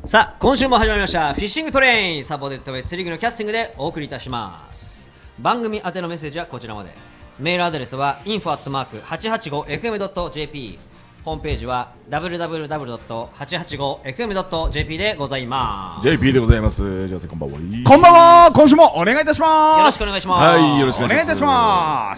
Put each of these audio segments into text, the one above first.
さあ今週も始まりましたフィッシングトレインサポーテッドウェイ釣り具のキャスティングでお送りいたします。番組宛てのメッセージはこちらまで。メールアドレスは info@885fm.jp、 ホームページは www.885fm.jp でございます。 JP でございます。ジョーセこんばんは。 こんばんは。今週もお願いいたします。 よろしくお願いします。 はい、よろしくお願いします。 お願いいたします。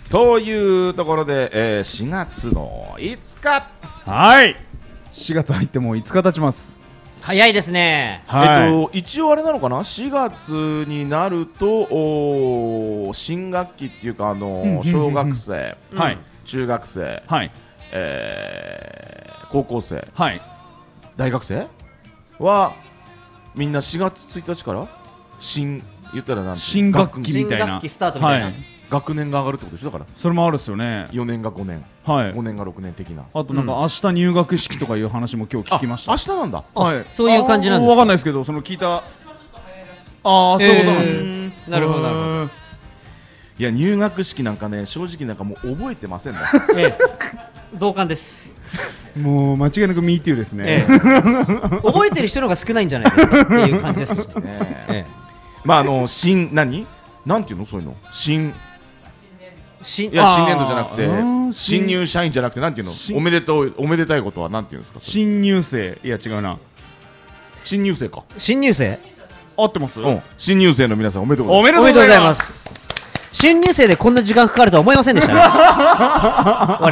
というところで、4月の5日、 はい、4月入ってもう5日経ちます。 早いですね。 はい、 一応あれなのかな、4月になると新学期っていうか小学生、 はい、 中学生、 はい、 高校生、 はい、 大学生はみんな4月1日から言ったらなんて新学期みたいな、 新学期スタートみたいな、 はい、 学年が上がるってことでしょ。だからそれもあるっすよね。 4年が5年、 はい、 5年が6年的な。 あとなんか明日入学式とかいう話も今日聞きました。 明日なんだ。 はい、 そういう感じなんですか。 わかんないですけど、その聞いた。そういうことなんですね。 なるほどなるほど。 いや、入学式なんかね、正直なんかもう覚えてませんね。 同感です。 もう間違いなく MeToo ですね。 覚えてる人の方が少ないんじゃないですかっていう感じですね。 まあなんていうの、そういうの、新年度じゃなくて新入社員じゃなくて、なんていうの、おめでたいことはなんていうんですか。 新入生、いや違うな、 新入生か。 新入生合ってます？ 新入生の皆さんおめでとうございます。 おめでとうございます。 新入生でこんな時間かかるとは思いませんでしたね。我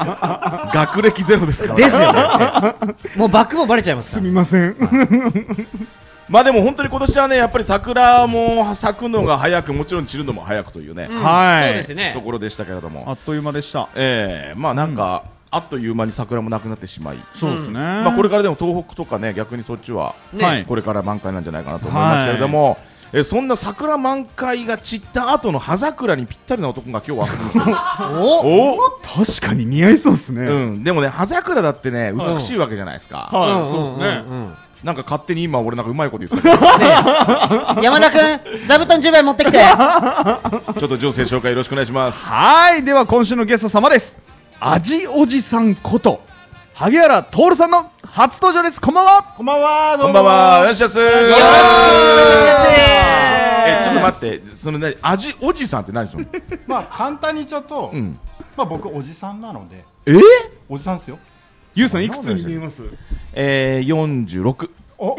々 学歴ゼロですから。 ですよね。もうバックもバレちゃいますから。 すみません。 まあでも本当に今年はね、やっぱり桜も咲くのが早く、もちろん散るのも早くというね、 はい、 そうですね。 ところでしたけれども、 あっという間でした。 まあなんか、あっという間に桜もなくなってしまい、 そうですね。 まあこれからでも東北とかね、逆にそっちはね、 これから満開なんじゃないかなと思いますけれども、そんな桜満開が散った後の葉桜にぴったりな男が今日は遊びに来てる。 お、確かに似合いそうですね。 でもね、葉桜だってね、美しいわけじじゃないですか。 はい、そうですね。 なんか勝手に今俺なんかうまいこと言ったけど、 山田君、座布団10枚持ってきて。 ちょっと情勢紹介よろしくお願いします。 はい、では今週のゲスト様です。味おじさんこと萩原徹さんの初登場です。こんばんは。 こんばんは。 こんばんは。よろしくお願いします。 よろしくちょっと待って、そのね、味おじさんって何その？ まあ簡単に言っちゃうと、まあ僕おじさんなので。おじさんですよ。 ゆうさんいくつに見えます？ 46。 お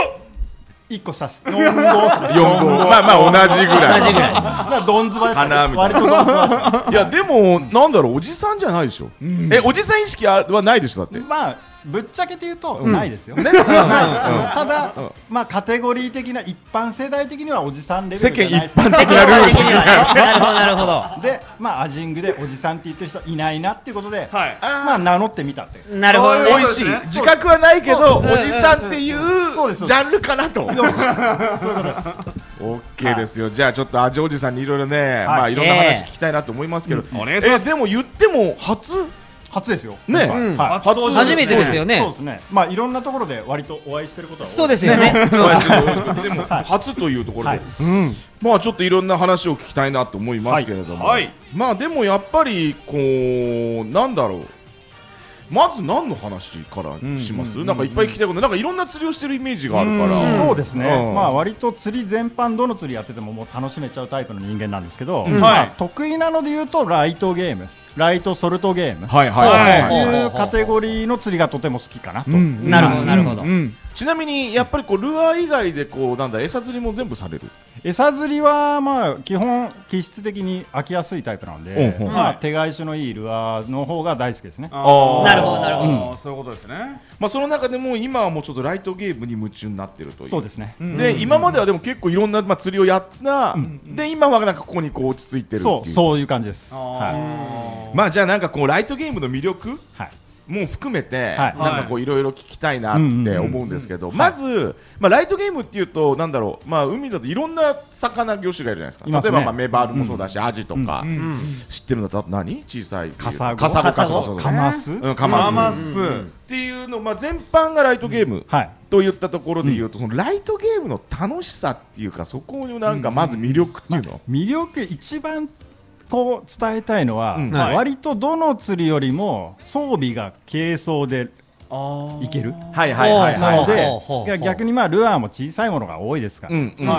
1個下っす。45。 まあまあ同じぐらい。 同じぐらい。 どんずばです。 花みたいな。 割とどんずばいやでもなんだろう、おじさんじゃないでしょ。おじさん意識はないでしょ。だって。 まあぶっちゃけて言うとないですよ。ただまあカテゴリー的な一般世代的にはおじさんレベルじゃないです。 世間一般的なルール。 なるほどなるほど。 でまあアジングでおじさんって言ってる人いないなっていうことで、 はい、 まあ名乗ってみたって。 なるほどね。 美味しい。自覚はないけどおじさんっていうジャンルかなと。 そういうことです。 オッケーですよ。じゃあちょっと味おじさんにいろいろね、まあいろんな話聞きたいなと思いますけど、 お願いします。 でも言っても初ですよ。 ね、 初めてですよね。 そうですね。まあいろんなところで割とお会いしてることは多い。 そうですよね。 でも初というところで、まあちょっといろんな話を聞きたいなと思いますけれども、まあでもやっぱりこうなんだろう。まず何の話からします？なんかいっぱい聞きたいこと、なんかいろんな釣りをしてるイメージがあるから。 そうですね。まあ割と釣り全般どの釣りやっててももう楽しめちゃうタイプの人間なんですけど、得意なので言うとライトゲーム。ライトソルトゲームというカテゴリーの釣りがとても好きかなと。 なるほどなるほど。 ちなみにやっぱりこうルアー以外でこうなんだ餌釣りも全部される？ 餌釣りはまあ基本気質的に飽きやすいタイプなので、手返しのいいルアーの方が大好きですね。 なるほどなるほど。 そういうことですね。 まあその中でも今はもうちょっとライトゲームに夢中になってるという。 そうですね。 で今まではでも結構いろんな釣りをやったで今はなんかここにこう落ち着いてるっていう。 そういう感じです。 まあじゃあなんかこうライトゲームの魅力も含めてなんかこういろいろ聞きたいなって思うんですけど、まずまあライトゲームっていうとなんだろう、まあ海だといろんな魚魚種がいるじゃないですか。例えばまあメバルもそうだしアジとか知ってるんだったら何小さいカサゴカマスっていうのまあ全般がライトゲームといったところで言うとそのライトゲームの楽しさっていうかそこになんかまず魅力っていうの魅力一番こう伝えたいのは、割とどの釣りよりも装備が軽装でいける。 はいはいはいなのはいで逆にまあルアーも小さいものが多いですから、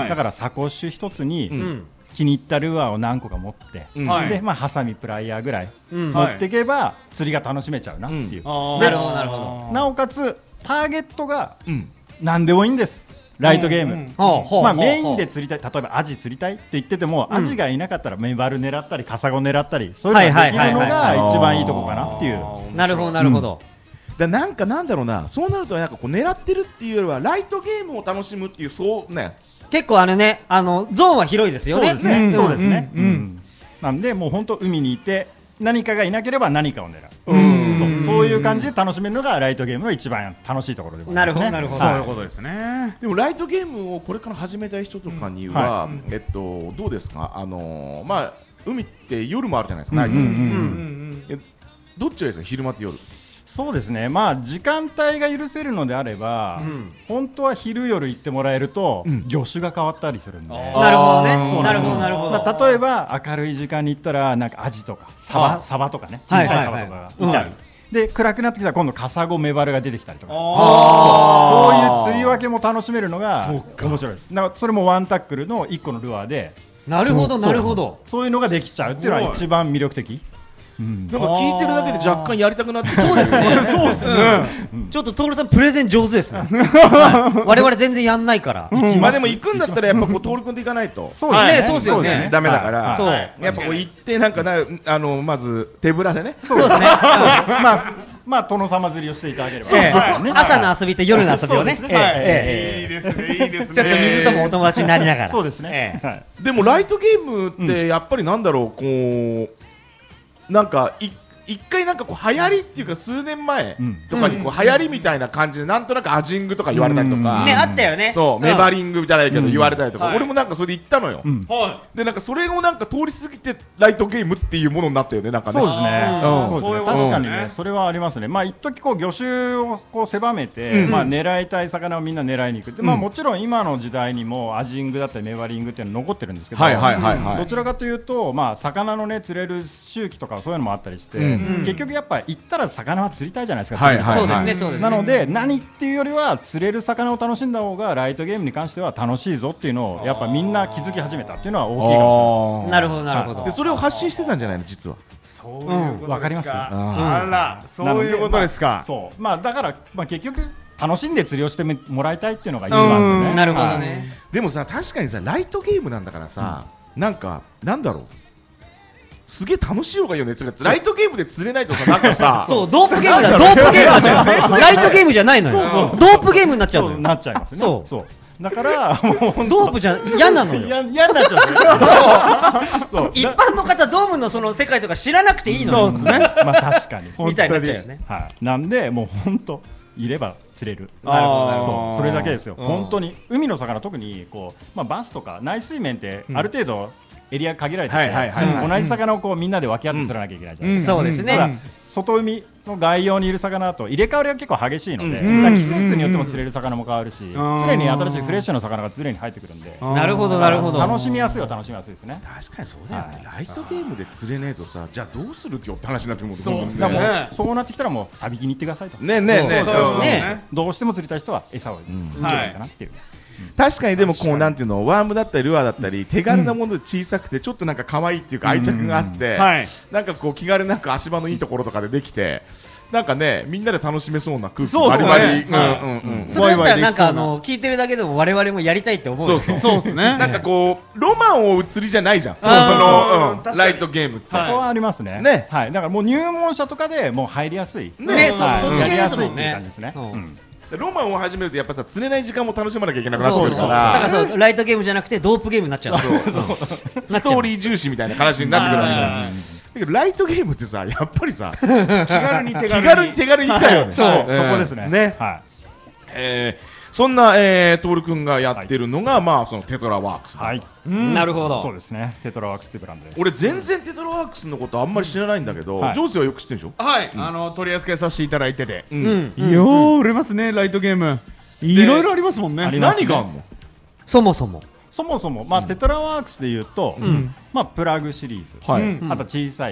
だからサコッシュ一つに気に入ったルアーを何個か持って、でまあハサミプライヤーぐらい持っていけば釣りが楽しめちゃうなっていう。 なるほどなるほど。 なおかつターゲットが何でもいいんです。ライトゲーム、まあメインで釣りたい、例えばアジ釣りたいって言ってても、アジがいなかったらメバル狙ったりカサゴ狙ったり、そういうのができるのが一番いいとこかなっていう。 なるほどなるほど。 なんかなんだろうな、そうなるとなんかこう狙ってるっていうよりはライトゲームを楽しむっていう、そうね、 結構ねゾーンは広いですよね。 そうですね。なんでもう本当海にいて何かがいなければ何かを狙う。そういう感じで楽しめるのがライトゲームの一番楽しいところでございますね。 なるほどなるほど。 そういうことですね。 でもライトゲームをこれから始めたい人とかにはどうですか。まあ海って夜もあるじゃないですか。どっちがいいですか、昼間って夜。 そうですね、まあ時間帯が許せるのであれば、本当は昼夜行ってもらえると、魚種が変わったりするんで。 なるほどね。なるほどなるほど。 例えば明るい時間に行ったらなんかアジとかサバとかね、小さいサバとかがいたり、で暗くなってきたら今度カサゴメバルが出てきたりとか、そういう釣り分けも楽しめるのが面白いです。だからそれもワンタックルの1個のルアーで、 なるほどなるほど、 そういうのができちゃうっていうのは一番魅力的。 なんか聞いてるだけで若干やりたくなって。 そうですね。そうですね。ちょっと徹さんプレゼン上手ですね。我々全然やんないから。 まあでも行くんだったらやっぱこう徹君で行かないと。 そうですよね。 ダメだから。やっぱこう行ってなんかまず手ぶらでね。 そうですね。 まあ殿様釣りをしていただければ。 朝の遊びと夜の遊びをね。 いいですね、いいですね。 ちょっと水ともお友達になりながら。 そうですね。 でもライトゲームってやっぱりなんだろう、こうなんか一回なんかこう流行りっていうか数年前とかにこう流行りみたいな感じでなんとなくアジングとか言われたりとか、 ね、あったよね。 そうメバリングじゃないけど言われたりとか、俺もなんかそれで行ったのよ。でなんかそれをなんか通り過ぎてライトゲームっていうものになったよね、なんかね。 そうですね。確かにね、それはありますね。まあ一時こう魚種をこう狭めて、まあ狙いたい魚をみんな狙いに行く。まあもちろん今の時代にもアジングだったりメバリングっていうの残ってるんですけど、どちらかというとまあ魚のね釣れる周期とかそういうのもあったりして、結局やっぱ行ったら魚は釣りたいじゃないですか。 そうですね、そうですね。 なので何っていうよりは釣れる魚を楽しんだ方がライトゲームに関しては楽しいぞっていうのをやっぱみんな気づき始めたっていうのは大きいかもしれない。 なるほどなるほど。 でそれを発信してたんじゃないの、実は。 そういうことですか。 わかります。 あら、そういうことですか。 そう、まあだからまあ結局楽しんで釣りをしてもらいたいっていうのが一番ですよね。 なるほどね。 でもさ、確かにさライトゲームなんだからさ、なんかなんだろう、すげえ楽しい方がいいよね。ライトゲームで釣れないとさ、なんかさそう、ドープゲームだ。ドープゲームになっちゃう。ライトゲームじゃないのよ。ドープゲームになっちゃうのよ。 なっちゃいますね。 そうだからもうドープじゃ嫌なのよ。 嫌になっちゃう。 一般の方ドームのその世界とか知らなくていいのよ。 そうですね。 まあ確かにみたいになっちゃうよね。 はい。なんでもう本当いれば釣れる。 なるほどなるほど。 それだけですよ。本当に海の魚、特にこうまあバスとか内水面ってある程度エリア限られてて、同じ魚をこうみんなで分け合って釣らなきゃいけないじゃないですか。 そうですね。 外海の外洋にいる魚だと入れ替わりが結構激しいので、季節によっても釣れる魚も変わるし、常に新しいフレッシュな魚が常に入ってくるんで、 なるほどなるほど。 楽しみやすいは楽しみやすいですね。 確かにそうだよね。ライトゲームで釣れねえとさ、じゃあどうするって話になってくる。 そうなってきたらもうサビキに行ってくださいと。 ねえねえねえ。 どうしても釣りたい人は餌をいいんじゃないかなっていう。 確かにでもこうなんていうの、ワームだったりルアーだったり手軽なもので小さくてちょっとなんか可愛いっていうか愛着があって、なんかこう気軽なく足場のいいところとかでできて、なんかねみんなで楽しめそうな空気バリバリ。 それだったらなんか聞いてるだけでも我々もやりたいって思う。 そうですね。なんかこうロマンを追う釣りじゃないじゃん。そのライトゲームって。 そこはありますね。ね、はい。だからもう入門者とかでもう入りやすい。 ね、そっち系ですもんね。 ロマンを始めるとやっぱさ釣れない時間も楽しまなきゃいけなくなってくるから、 だからそうライトゲームじゃなくてドープゲームになっちゃう。 ストーリー重視みたいな話になってくるわけじゃん。だけどライトゲームってさやっぱりさ気軽に手軽に行きたいよね。 そこですね。 ね。そんな徹君がやってるのがまあそのテトラワークス。 はい。 なるほど。 そうですね。テトラワークスってブランドです。 俺全然テトラワークスのことあんまり知らないんだけど、ジョースはよく知ってるでしょ。 はい。取り扱いさせていただいてて、よう売れますねライトゲーム。いろいろありますもんね。 何があんの？ そもそもまあテトラワークスでいうと、まあプラグシリーズ、あと小さい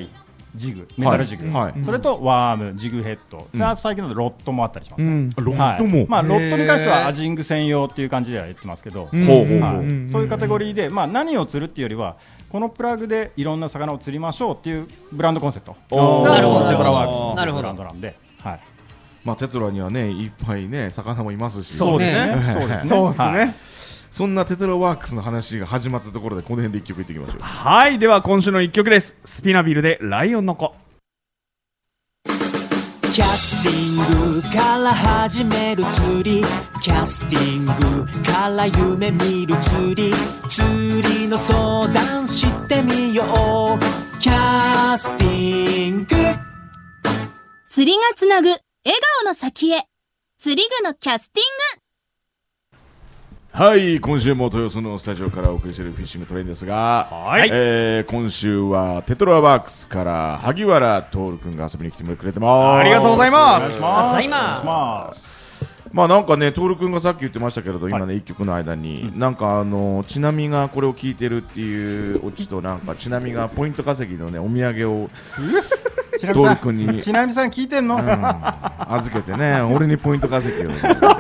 ジグ、メタルジグ、それとワーム、ジグヘッド、最近のロットもあったりします、ね。 ロットも、 まあロットに関してはアジング専用っていう感じでは言ってますけど、そういうカテゴリーで、まあ何を釣るっていうよりはこのプラグでいろんな魚を釣りましょうっていうブランドコンセプト。 なるほど。 テトラワークスのブランドなんで、はい。 まあテトラにはねいっぱいね魚もいますし。 そうですね。そうですね。そうですね。 そんなテトラワークスの話が始まったところでこの辺で一曲いっていきましょう。 はい、では今週の一曲です。スピナビルでライオンの子。 キャスティングから始める釣り、キャスティングから夢見る釣り、釣りの相談してみよう。キャスティング、 釣りがつなぐ笑顔の先へ、釣り具のキャスティング。 はい、今週も豊洲のスタジオからお送りしているフィッシングトレインですが、今週はテトラワークスから萩原徹君が遊びに来てくれてます。 ありがとうございます。 まあなんかね、徹君がさっき言ってましたけれど、今ね一曲の間になんかちなみがこれを聞いてるっていうオチと、なんかちなみがポイント稼ぎのねお土産を徹君に、 ちなみさん聞いてんの？ 預けてね、俺にポイント稼ぎを。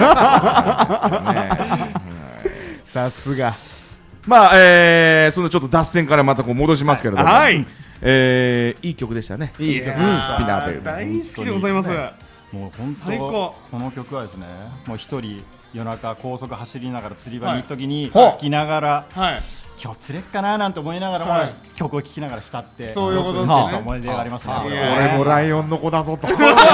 さすが。 まあそのちょっと脱線からまたこう戻しますけれども、いい曲でしたね。 いい曲、 スピナーベル大好きでございます。 もう本当この曲はですね、もう一人夜中高速走りながら釣り場に行くときに聴きながら、今日釣れっかななんて思いながらも曲を聴きながら浸って、 そういうことですね。 思い出がありますね。 俺もライオンの子だぞと。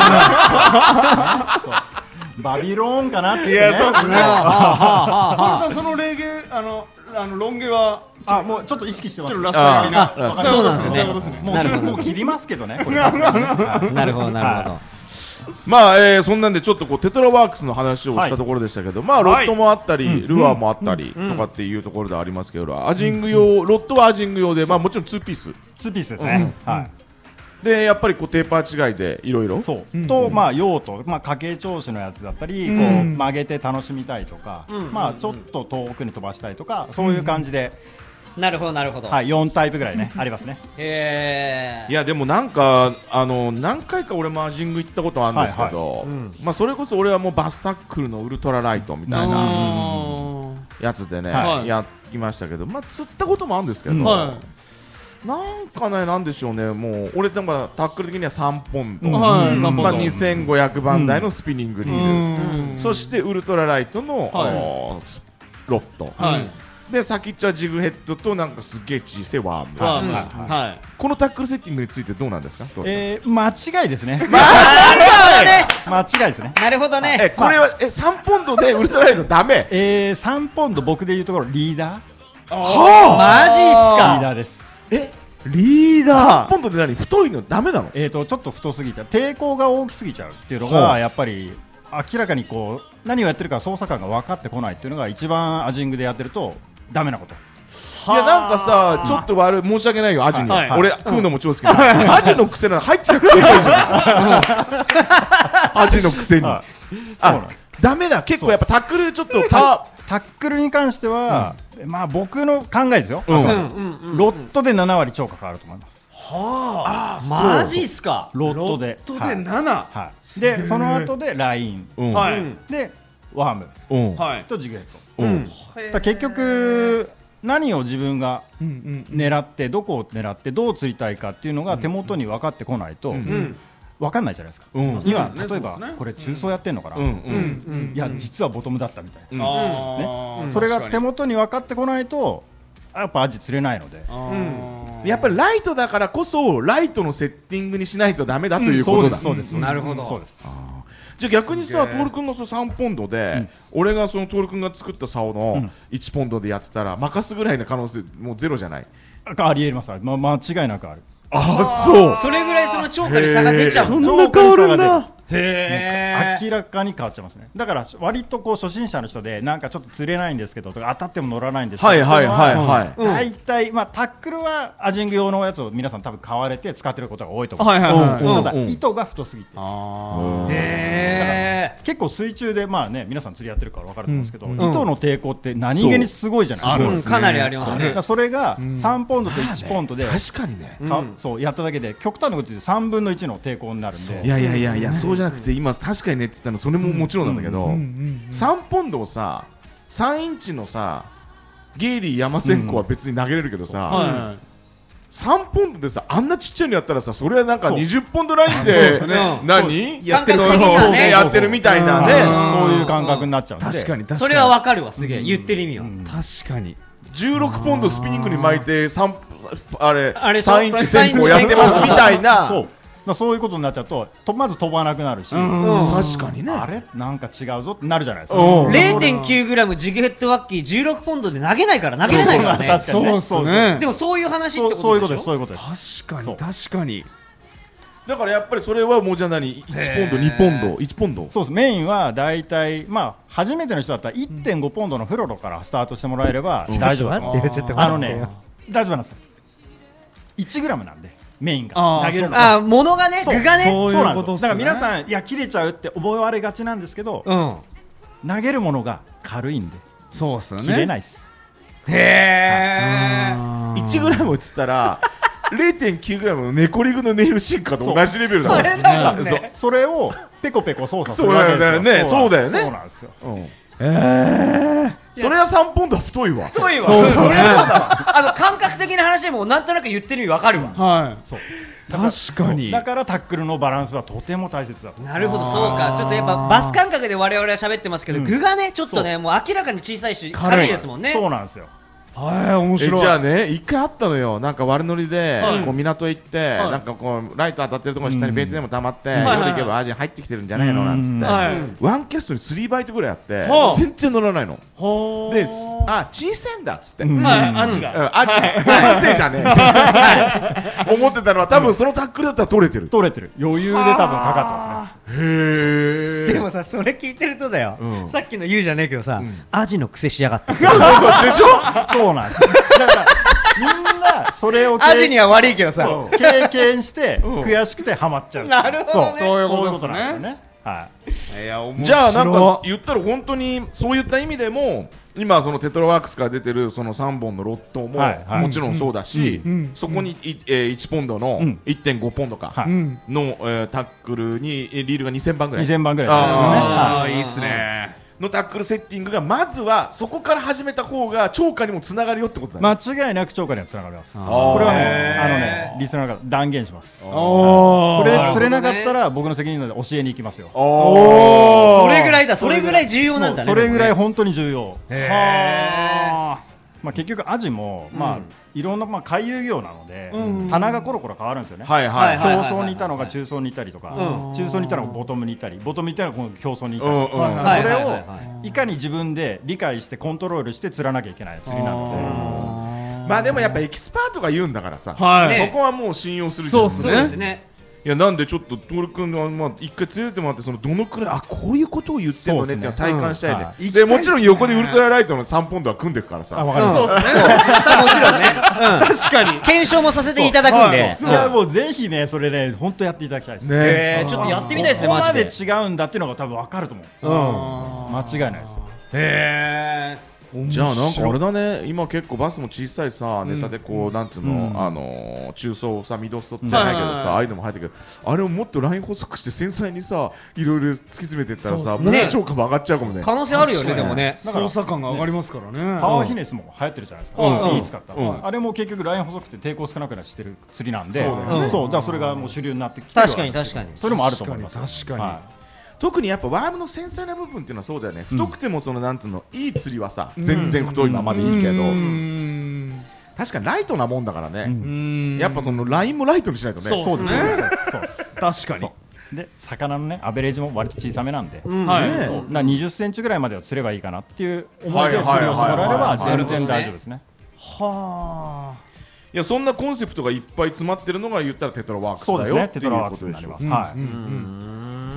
バビローンかなって。 いや、そうですね。そのレゲエロン毛はもうちょっと意識してます。 ラスト的な。 そうなんですね。 もう切りますけどね。 なるほどなるほど。 まあそんなんでちょっとこうテトラワークスの話をしたところでしたけど、まあロッドもあったりルアーもあったりとかっていうところでありますけど、アジング用、ロッドはアジング用で、まあもちろん2ピースですね。 でやっぱりこうテーパー違いでいろいろと、まあ用途、まあ家計調子のやつだったり、こう曲げて楽しみたいとか、まあちょっと遠くに飛ばしたいとか、そういう感じで。 なるほどなるほど。 はい、4タイプぐらいねありますね。 いやでもなんか何回か俺もアジング行ったことあるんですけど、まあそれこそ俺はもうバスタックルのウルトラライトみたいなやつでねやってきましたけど、まあ釣ったこともあるんですけど、なんかね、なんでしょうね、もう俺でもタックル的には3ポンド、まあ2500番台のスピニングリール、そしてウルトラライトのロッド。で先っちょはジグヘッドとなんかすげえ小さいワーム。このタックルセッティングについてどうなんですか？ 間違いですね。間違いですね。 なるほどね。 これは3ポンドでウルトラライトダメ ？3ポンド僕でいうところリーダー。 マジっすか？ リーダーです。 リーダー 3ポンドで何？太いのダメなの？ ちょっと太すぎちゃう、抵抗が大きすぎちゃうっていうのがやっぱり明らかにこう何をやってるか操作感が分かってこないっていうのが一番アジングでやってるとダメなこと。 いやなんかさ、ちょっと申し訳ないよアジに。俺食うのも超好きだけど、アジの癖なの入ってなくていいじゃん。アジの癖に。ダメだ。結構やっぱタックルちょっとタックルに関してはまあ僕の考えですよ。ロットで7割超過変わると思います。 はあ、マジっすか？ ロットで 7。 でその後でラインでワームとジグヘッド。結局何を自分が狙ってどこを狙ってどう釣りたいかっていうのが手元に分かってこないと分かんないじゃないですか。今例えばこれ中層やってんのかな、いや実はボトムだったみたいな、それが手元に分かってこないとやっぱアジ釣れないので、 やっぱりライトだからこそライトのセッティングにしないとダメだということだ。 そうです。 なるほど。 そうです。 じゃあ逆にさ、トール君が3ポンドで、俺がそのトール君が作った竿の1ポンドでやってたら任すぐらいの可能性もうゼロじゃない？ ありえます。間違いなくある。 そう。 それぐらいその超過に差が出ちゃう。 そんな変わるんだ。 明らかに変わっちゃいますね。だから割とこう初心者の人でなんかちょっと釣れないんですけどとか当たっても乗らないんですけど、大体まあタックルはアジング用のやつを皆さん多分買われて使ってることが多いと思うんですけど、ただ糸が太すぎて、 結構水中でまあね皆さん釣りやってるから分かると思うんですけど、糸の抵抗って何気にすごいじゃないですか。 かなりありますね。 それが3ポンドと1ポンドで確かにねそうやっただけで極端なこと言って3分の1の抵抗になるんで。 いやそうじゃなくて今確かにねって言ったのそれももちろんなんだけど3ポンドをさ3インチのさゲイリー山線香は別に投げれるけどさ3ポンドでさあんなちっちゃいのやったらさそれはなんか20ポンドラインで何やってるみたいなねそういう感覚になっちゃうんで確かにそれはわかるわすげえ言ってる意味は確かに 16ポンドスピニングに巻いて3インチ線香やってますみたいなそういうことになっちゃうとまず飛ばなくなるし確かにねあれなんか違うぞってなるじゃないですか。 0.9g ジグヘッドワッキー16ポンドで投げないから投げれないからね。 確かにね。 そうね。 でもそういう話ってことでしょ。 そういうことですそういうことです。 確かにだからやっぱりそれはもうじゃあ何1ポンド2ポンド1ポンドそうです。メインはだいたいまあ初めての人だったら 1.5 ポンドのフロロからスタートしてもらえれば大丈夫だと思う。大丈夫なんですよ。1グラムなんでメインが投げるのが物がね具がねそうなんですよ。だから皆さんいや切れちゃうって覚えわれがちなんですけど投げるものが軽いんでそうっすよね切れないです。 へー1グラムっつったら0.9 グラムのネコリグのネイル進化と同じレベルだね。それをペコペコ操作するわけですよ。 そうだよね。 そうなんですよ。 それは3ポンドは太いわ。 太いわ。それはそうだわ。感覚的な話でもなんとなく言ってる意味わかるわ。 はい。 そう。 確かに。 だからタックルのバランスはとても大切だと。 なるほどそうか。ちょっとやっぱバス感覚で我々は喋ってますけど具がねちょっとねもう明らかに小さいし軽いですもんね。 そうなんですよ。 面白い。 じゃあね一回あったのよ。なんか悪ノリでこう港行ってなんかこうライト当たってるところに下にベンツでも溜まって夜行けばアジア入ってきてるんじゃないのなんつってワンキャストに3バイトぐらいあって全然乗らないので小さいんだっつってアジがアジせいじゃねえ思ってたのは多分そのタックルだったら取れてる余裕で多分かかってますね。 へえ。 でもさそれ聞いてるとだよさっきの言うじゃねえけどさアジの癖しやがってそうでしょそうなんです。だからみんなそれをアジには悪いけどさ経験して悔しくてハマっちゃう。 なるほどね。 そういうことなんですよね。はい。 じゃあなんか言ったら本当にそういった意味でも今そのテトラワークスから出てるその3本のロットももちろんそうだしそこに1ポンドの 1.5 ポンドかのタックルにリールが2000番ぐらい 2000番ぐらいいっすねのタックルセッティングがまずはそこから始めた方が超過にもつながるよってことだね。 間違いなく超過にはつながります。これはねリスナーが断言します。これ釣れなかったら僕の責任なので教えに行きますよ。 それぐらいだ。それぐらい重要なんだね。 それぐらい本当に重要。まあ結局アジもまあいろんな回遊業なので棚がコロコロ変わるんですよね。表層にいたのが中層にいたりとか中層にいたのがボトムにいたりボトムにいたのが表層にいたりそれをいかに自分で理解してコントロールして釣らなきゃいけない釣りなのでまあでもやっぱエキスパートが言うんだからさそこはもう信用するじゃん。 そうですね。 いやなんでちょっとトール君の一回連れてもらってそのどのくらいこういうことを言ってるのねって体感したいね。でもちろん横でウルトラライトの3ポンドは組んでくからさ。 わかります。 もちろんね。確かに検証もさせていただくんで。 いやもうぜひねそれね本当やっていただきたいですね。 ちょっとやってみたいですね。 ここまで違うんだっていうのが多分わかると思う。間違いないですよ。 へえ。 じゃあなんかあれだね今結構バスも小さいさネタでこうなんつうの中層さミドストじゃないけどさああいうのも入ってくるあれをもっとライン細くして繊細にさいろいろ突き詰めていったらさもう超過も上がっちゃうかもね。 可能性あるよねでもね。 操作感が上がりますからね。 パワーヒネスも流行ってるじゃないですか。いい使ったあれも結局ライン細くて抵抗少なくなしてる釣りなんでそうだからそれがもう主流になってきて確かにそれもあると思います。 確かに特にやっぱワームの繊細な部分っていうのはそうだよね。太くてもそのなんつうのいい釣りはさ全然太いままでいいけど確かにライトなもんだからねやっぱそのラインもライトにしないとね。 そうですね。 確かに。 で魚のねアベレージも割と小さめなんで20センチぐらいまでは釣ればいいかなっていう思いで釣りをしてもらえれば全然大丈夫ですね。 はあ。 いやそんなコンセプトがいっぱい詰まってるのが言ったらテトラワークスだよっていうことでしょ。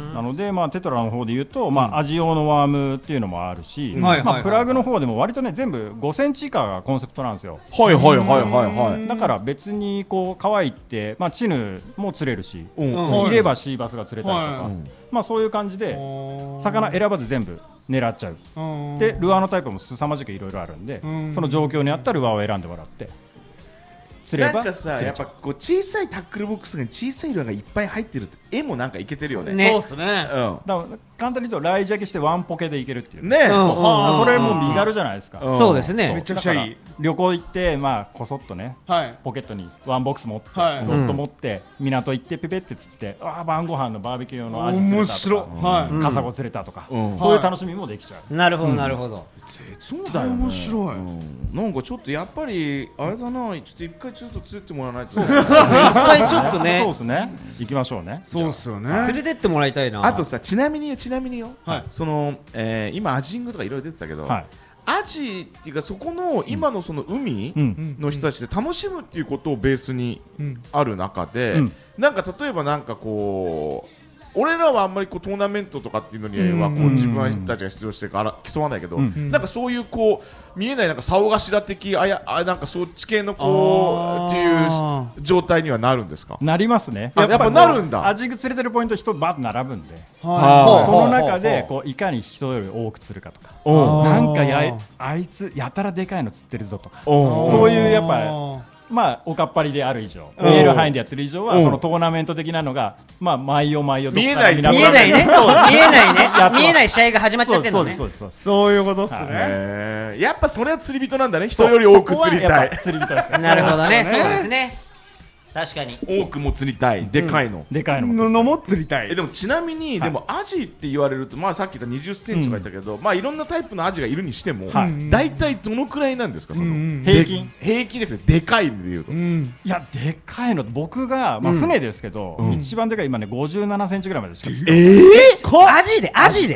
なので、テトラの方で言うと、味用のワームっていうのもあるし、プラグの方でも割とね全部5センチ以下がコンセプトなんですよ。 はいはいはいはいはい。 だから別にこう乾いて、チヌも釣れるし、いればシーバスが釣れたりとか、そういう感じで魚選ばず全部狙っちゃう。でルアーのタイプも凄まじくいろいろあるんで、その状況に合ったルアーを選んでもらって釣れば。 なんかさ、やっぱこう小さいタックルボックスに小さいルアーがいっぱい入ってるって絵もなんかいけてるよね。 ね、 そうですね。 だから簡単に言うとライジャケしてワンポケでいけるっていうね。 それも身軽じゃないですか。 そうですね。 めちゃくちゃいい。 旅行行ってこそっとね、ポケットにワンボックス持ってロッド持って港行ってペペって釣って、晩ご飯のバーベキュー用のアジ釣れたとか、カサゴ釣れたとか、そういう楽しみもできちゃう。 なるほどなるほど。 そうだよね。 面白い。 なんかちょっとやっぱりあれだな、ちょっと一回ちょっと釣ってもらわないと。 そうですね。一回ちょっとね。 そうですね。行きましょうね。 そうですよね。 連れてってもらいたいな。 あとさ、ちなみによ、その今アジングとかいろいろ出てたけど、アジっていうかそこの今のその海の人たちで楽しむっていうことをベースにある中で、なんか例えばなんかこう。俺らはあんまりこうトーナメントとかっていうのにはこう自分たちが出場してるから競わないけど、なんかそういうこう見えないなんか竿頭的なんかそっち系のこうっていう状態にはなるんですか？ なりますね。 やっぱなるんだ。 アジング釣れてるポイント人バーッと並ぶんで、そその中でこういかに人より多く釣るかとか、なんかあいつやたらでかいの釣ってるぞとか、そういうやっぱおかっぱりである以上、見える範囲でやってる以上はそのトーナメント的なのが毎夜見えないね。 見えない試合が始まっちゃってるのね。 そういうことっすね。 やっぱそれは釣り人なんだね。人より多く釣りたい。 なるほどね。そうですね。確かに多くも釣りたい。でかいのも釣りたい。 でもちなみにでもアジって言われるとさっき言った20センチとか言ってたけど、いろんなタイプのアジがいるにしても大体どのくらいなんですか？その平均ででかいでいうと。 いやでかいの僕が船ですけど一番でかい今ね57センチぐらいまでしか釣れない。 アジで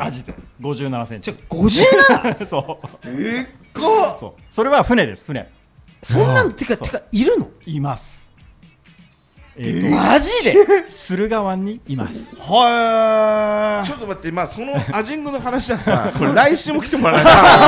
57センチ。 57？ そうでっか。それは船です。船。 そんなんてかいるの？ います。 マジで？ 駿河湾にいます。 はい。ちょっと待って、そのアジングの話はさ、これ来週も来てもらえ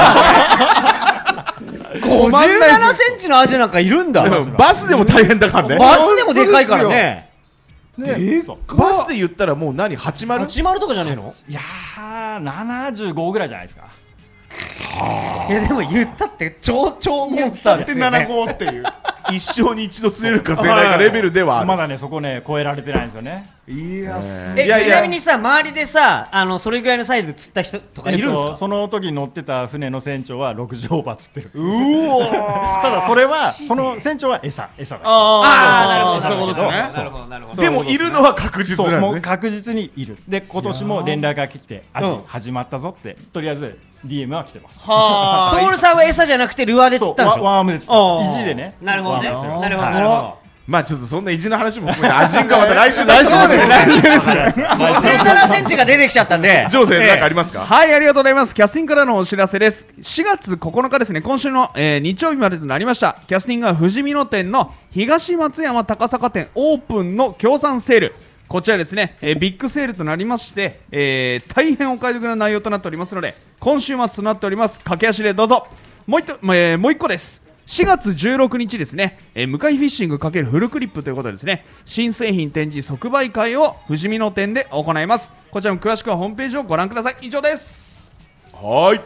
ないと。 57センチのアジなんかいるんだ。 バスでも大変だからね。 バスでもでかいからね。 バスで言ったらもう何80 とかじゃねえの？ いやー75ぐらいじゃないですか。 いやでも言ったって超モンスターですよね。 75っていう。 一生に一度釣れるか釣れないかレベルではある。 まだねそこね超えられてないんですよね。 いやちなみにさ周りでさそれぐらいのサイズ釣った人とかいるんですか？ その時乗ってた船の船長は60オーバー釣ってる。ただそれはその船長は餌だ。 なるほどそういうことですね。 なるほど。でもいるのは確実なんね。 確実にいる。で今年も連絡が来てアジ始まったぞってとりあえず DM は来てます。 トールさんは餌じゃなくてルアーで釣ったんでしょ？ ワームで釣った。意地でね。 なるほどね。なるほど。 ちょっとそんな意地の話も含めてアジンがまた来週ですね。57センチが出てきちゃったんで。 ジョーセン何かありますか？ はい、ありがとうございます。キャスティングからのお知らせです。4月9日ですね、今週の、日曜日までとなりました。キャスティングは富士見野店の東松山高坂店オープンの協賛セール。こちらですね、ビッグセールとなりまして、大変お買い得な内容となっておりますので、今週末となっております。駆け足でどうぞ。もう一個です。4月16日ですね、向井フィッシング×フルクリップということでですね、新製品展示即売会を富士見野店で行います。こちらも詳しくはホームページをご覧ください。以上です。 はい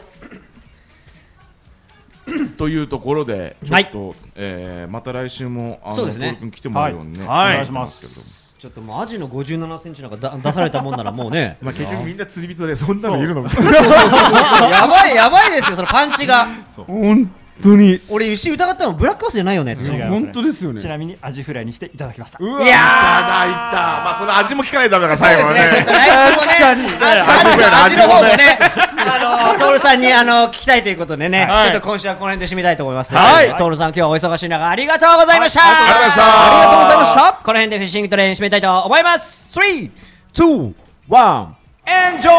というところでちょっと、また来週もトール君来てもらうようにね、お願いしますけど。 ちょっともうアジの57センチなんか出されたもんならもうね結局みんな釣り人でそんなのいるのみたいな。やばいですよそのパンチが。 本当に俺一瞬疑ったのブラックバスじゃないよねって。 本当ですよね。 ちなみにアジフライにしていただきました。 いやーいったその味も聞かないとダメだから最後はね。 確かに味の方もねトールさんに聞きたいということでね、ちょっと今週はこの辺で締めたいと思います。トールさん今日はお忙しい中ありがとうございました。 ありがとうございました。 この辺でフィッシングトレイン締めたいと思います。3、2、1、エンジョ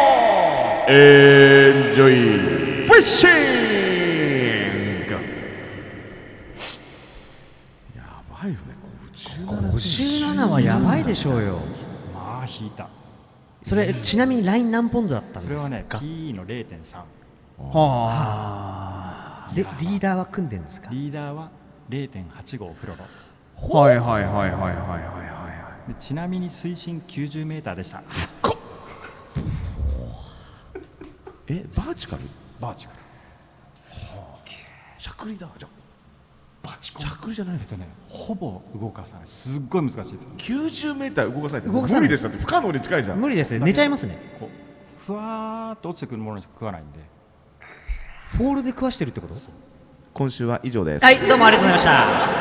イフィッシング。 57はやばいでしょうよ。 まあ引いた。 それちなみにライン何ポンドだったんですか？ それはね PE の 0.3。 でリーダーは組んでるんですか？ リーダーは 0.85 フロロ。はいはいはいはいはいはいはい。 でちなみに水深90メーターでした。 バーチカル？ バーチカル。 しゃくりだ。じゃしゃくりじゃないの？ ほぼ動かさない。すっごい難しいです。 90メーター動かさないって無理でしたって。不可能に近いじゃん。 無理ですね。寝ちゃいますね。 こうふわーっと落ちてくるものしか食わないんで。 フォールで食わしてるってこと？ 今週は以上です。 はい、どうもありがとうございました。